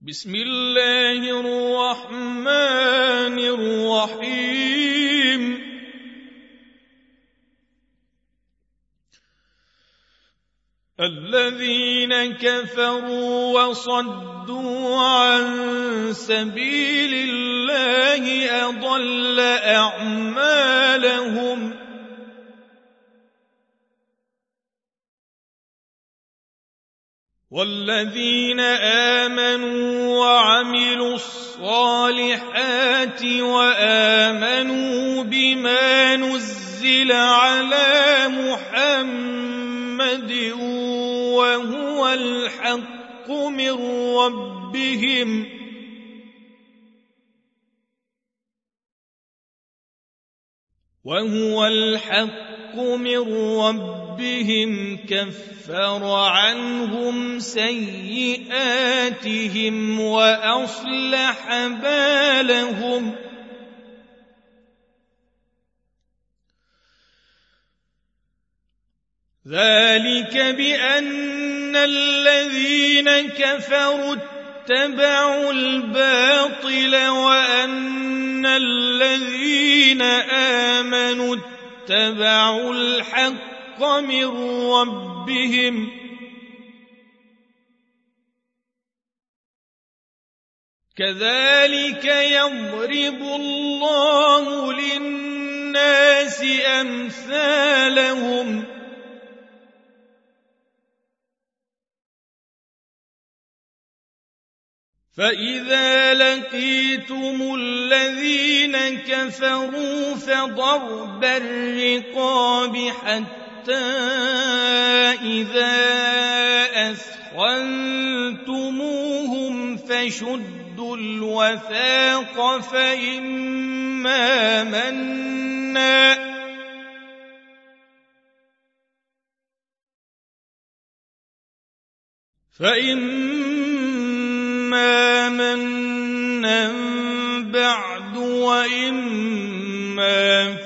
بسم الله الرحمن الرحيم الذين كفروا وصدوا عن سبيل الله أضل أعمالهم والذين آمنوا وعملوا الصالحات وآمنوا بما نزل على محمد وهو الحق من ربهم كفر عنهم سيئاتهم وأصلح بالهم ذلك بأن الذين كفروا اتبعوا الباطل وأن الذين آمنوا اتبعوا الحق من ربهم كذلك يضرب الله للناس أمثالهم فإذا لقيتم الذين كفروا فضرب الرقاب حتى إذا أثخنتموهم فشدوا الوثاق فإما منا بعد وإما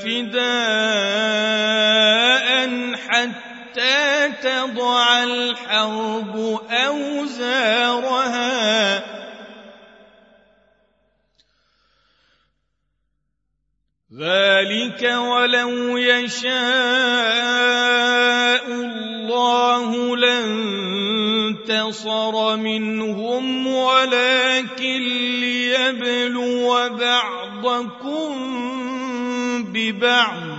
فداء حتى تضع الحرب أوزارها ذلك ولو يشاء الله لانتصر منهم ولكن ليبلو بعضكم ببعض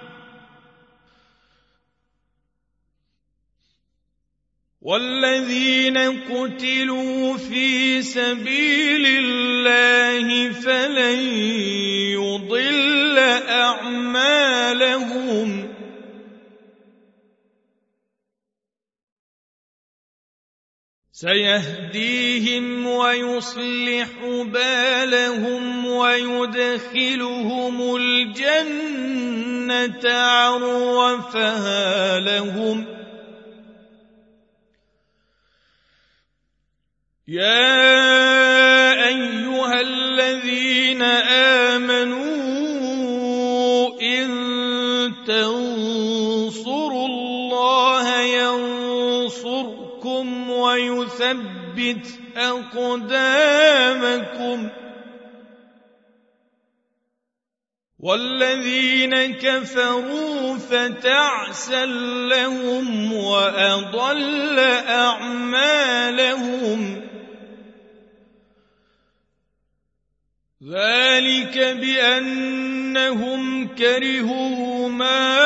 والذين قتلوا في سبيل الله فلن يضل أعمالهم سيهديهم ويصلح بالهم ويدخلهم الجنة عرفها لهم يا أيها الذين آمنوا إن تنصروا الله ينصركم ويثبت أقدامكم والذين كفروا فتعسا لهم وأضل أعمالهم ذلك بأنهم كرهوا ما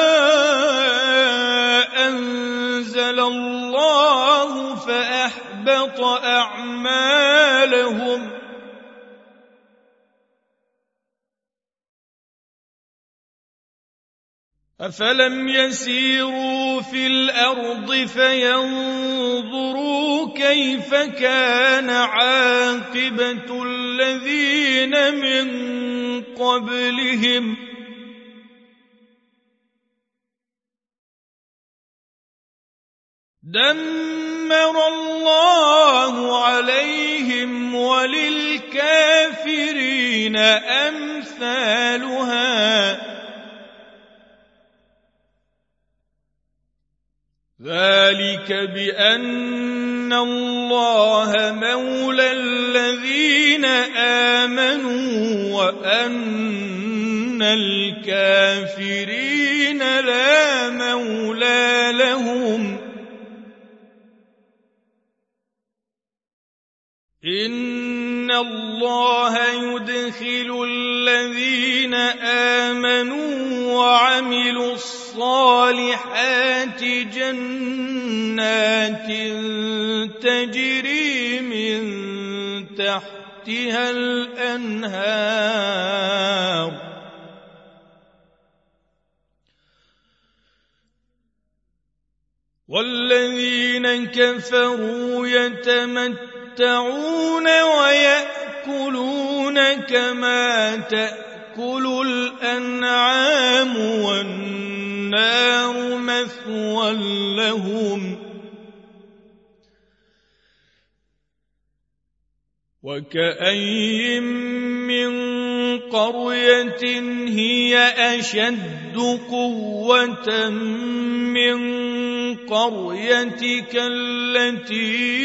أنزل الله فأحبط أعمالهم أفلم يسيروا في الأرض فينظروا كيف كان عاقبة الذين من قبلهم دمر الله عليهم وللكافرين أمثالها ذلك بأن الله مولى الذين آمنوا وأن الكافرين لا مولى لهم إن الله يدخل الذين آمنوا وعملوا الصالحات جنات تجري من تحتها الأنهار والذين كفروا يتمتعون ويأكلون كما تأكل الأنعام والنار مثوى لهم وكأين من قرية هي أشد قوة من قريتك التي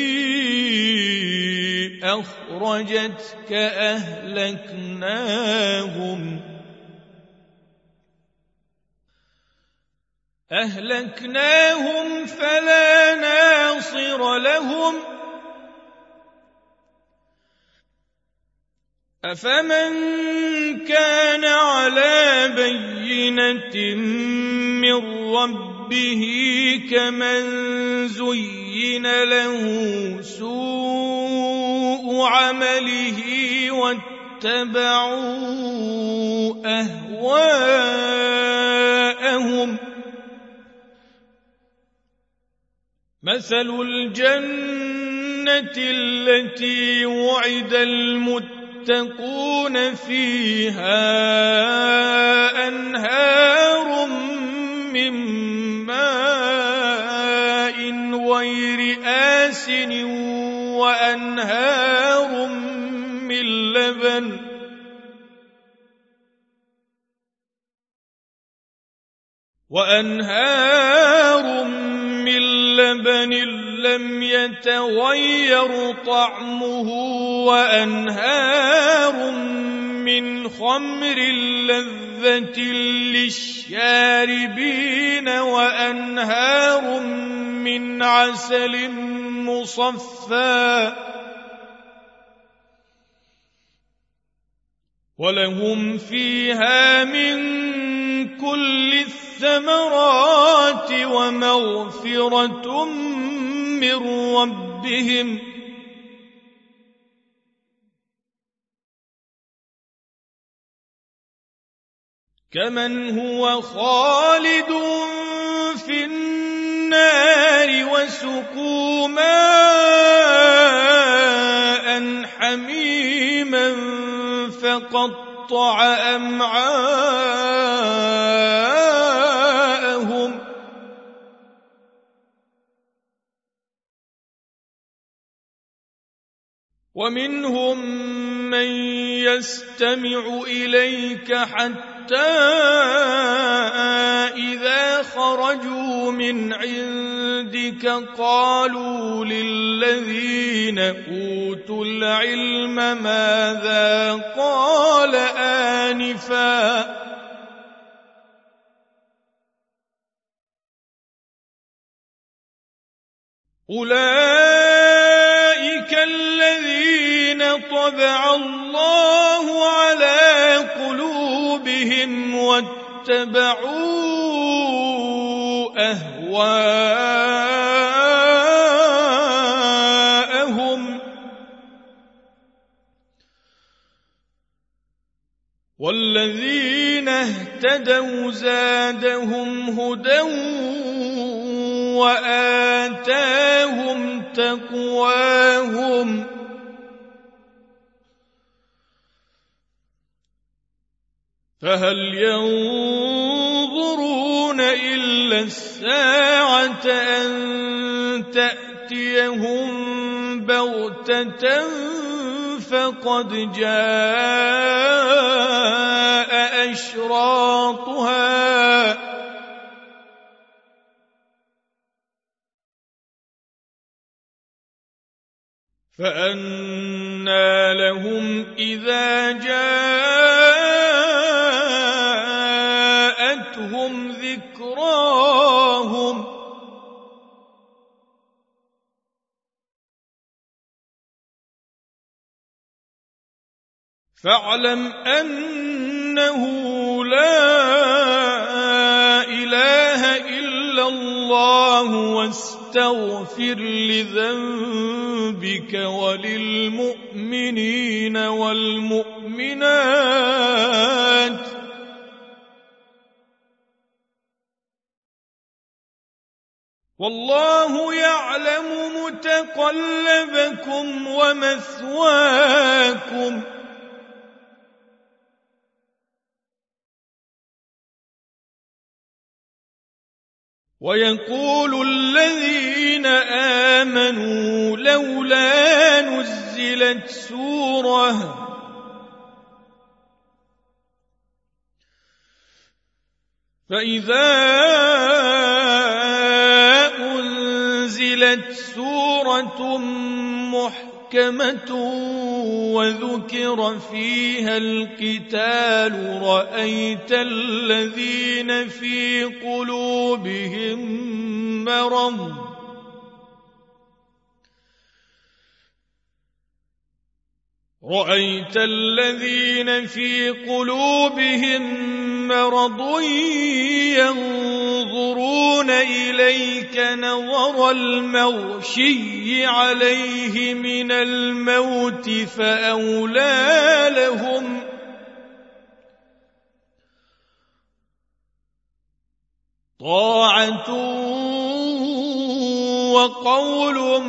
أخرجتك أهلكناهم فلا ناصر لهم أفمن كان على بينة من ربه كمن زين له سوء عمله واتبعوا أهواءهم مثل الجنة التي وعد المتقون فيها أنهار من ماء غير آسن وأنهار من لبن لم يتغير طعمه وأنهار من خمر لذة للشاربين وأنهار من عسل مصفى ولهم فيها من كل الثمرات ومغفرة من ربهم كمن هو خالد في النار وسقوا ماء حميما فقطع أمعاءهم ومنهم من يستمع إليك حتى إذا خرجوا من عندك قالوا للذين أوتوا العلم ماذا قال آنفا أولئك الذين طبع الله على قلوبهم واتبعوا أهواءهم والذين اهتدوا زادهم هدى وآتاهم تقواهم فهل ينظرون إلا الساعة أن تأتيهم بغتة فقد جاء أشراطها فأنى لهم إذا جاءتهم ذكراهم فاعلم أنه لا إله إلا الله واستغفر لذنبك وللمؤمنين والمؤمنات والله يعلم متقلبكم ومثواكم ويقول الذين آمنوا لولا نزلت سورة فإذا أنزلت سورة محكمة وذكر فيها القتال رأيت الذين في قلوبهم مرض ينظرون إليك نظر المغشي عليه من الموت فأولى لهم طاعة وقول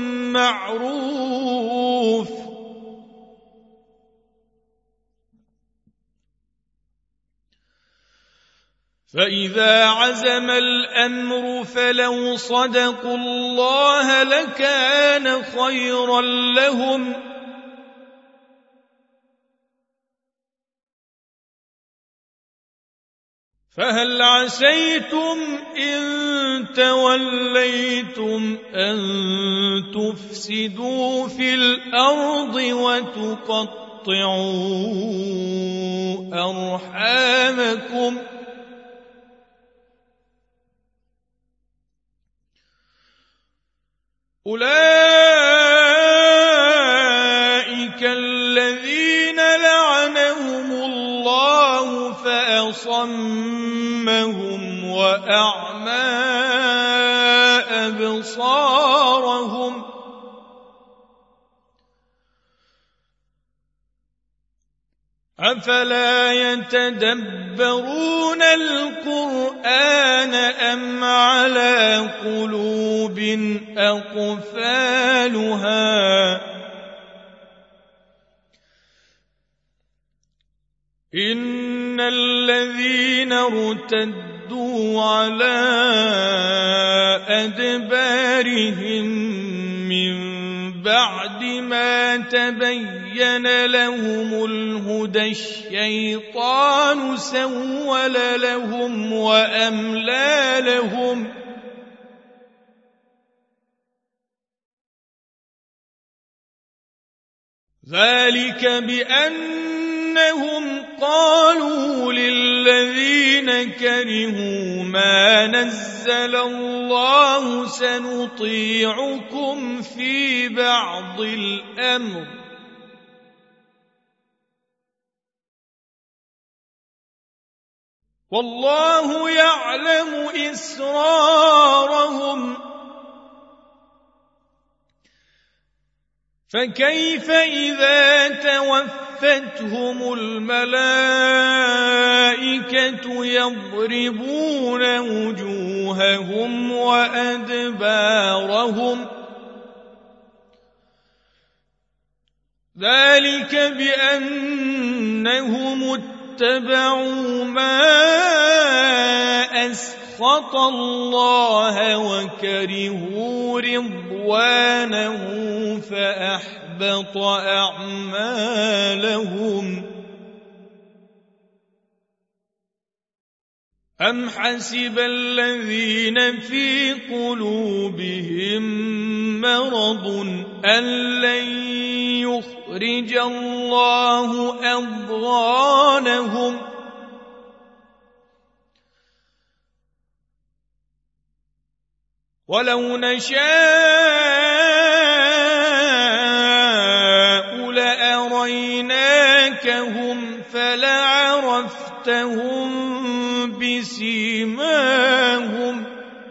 معروف فإذا عزم الأمر فلو صدقوا الله لكان خيرا لهم فهل عسيتم إن توليتم أن تفسدوا في الأرض وتقطعوا أرحامكم أولئك الذين لعنهم الله فأصمهم وأعمى أبصارهم أفلا يتدبرون القرآن أم على قلوب أقفالها إن الذين ارتدوا على أدبارهم من بعد ما تبين لهم الهدى الشيطان سول لهم وأملى لهم ذلك بأنهم قالوا للذين كرهوا ما نزل الله سنطيعكم في بعض الأمر والله يعلم إسرارهم فكيف إذا توفتهم الملائكة يضربون وجوههم وأدبارهم ذلك بأنهم اتبعوا ما أسخط الله وكرهوا رضوانه فأحبط أعمالهم أم حسب الذين في قلوبهم مرض أن لن يخرج الله أضغانهم ولو نشاء لأريناكهم فلعرفتهم بسيماهم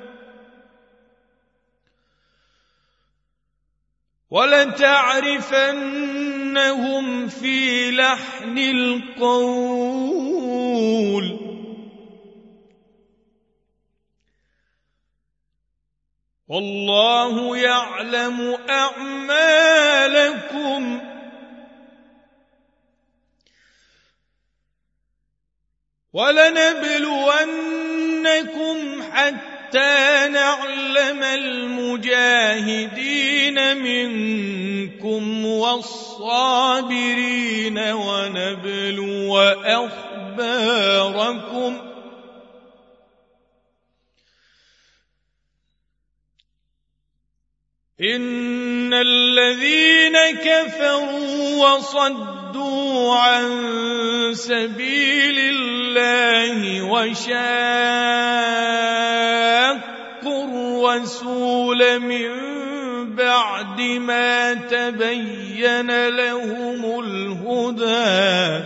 ولتعرفنهم في لحن القول والله يعلم أعمالكم ولنبلونكم حتى نعلم المجاهدين منكم والصابرين ونبلو أخباركم إن الذين كفروا وصدوا عن سبيل الله وشاقوا الرسول من بعد ما تبين لهم الهدى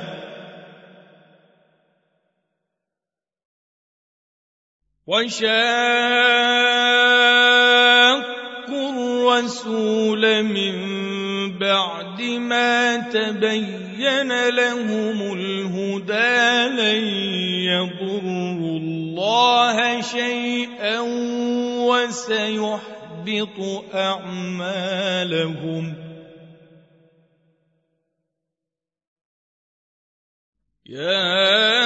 الرسول من بعد ما تبين لهم الهدى لن يضروا الله شيئا وسيحبط أعمالهم يا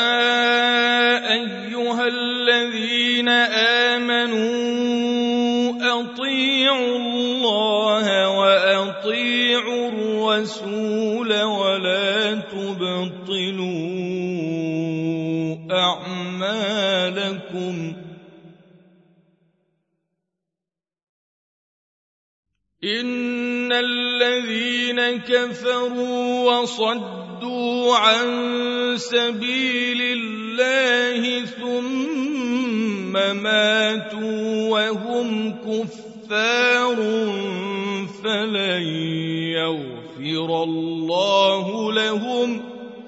أيها الذين آمنوا أطيعوا الله وأطيعوا الرسول ولا تبطلوا أعمالكم إن الذين كفروا وصدوا عن سبيل الله ثم ماتوا وهم كفار فلن يغفر الله لهم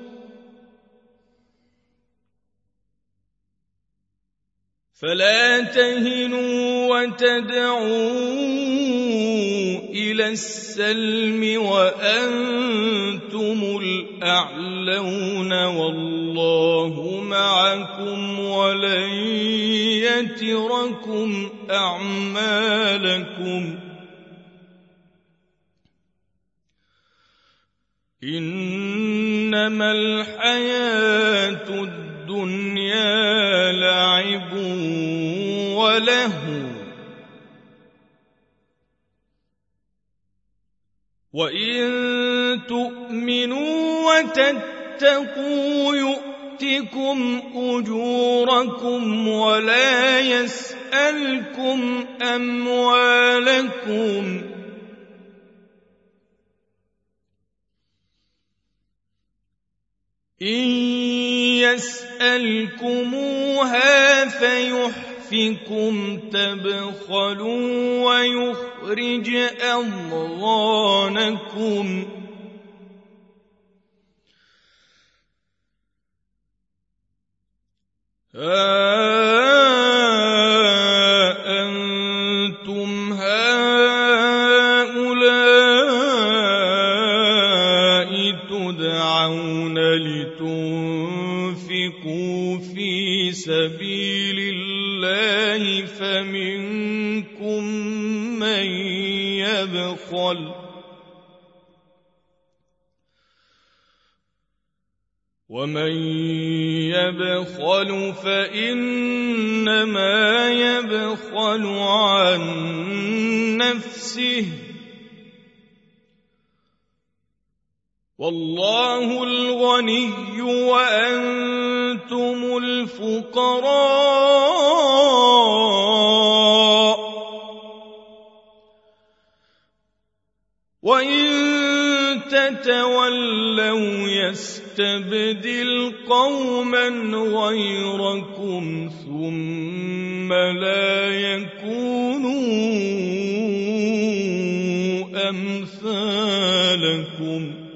فلا تهنوا وتدعوا إلى السلم وأنتم الأعلون والله معكم ولن يتركم أعمالكم إنما الحياة الدنيا لعب ولهو وإن تؤمنوا وتتقوا يؤتكم أجوركم ولا يسألكم أموالكم إن يسألكموها فيحفكم تبخلوا ويخرج أضغانكم أنتم هؤلاء تدعون لتنفقوا في سبيل الله فمنكم من يبخل ومن يبخل فإنما يبخل عن نفسه والله الغني وأنتم أنتم الفقراء وإن تتولوا يستبدل قوما غيركم ثم لا يكونوا أمثالكم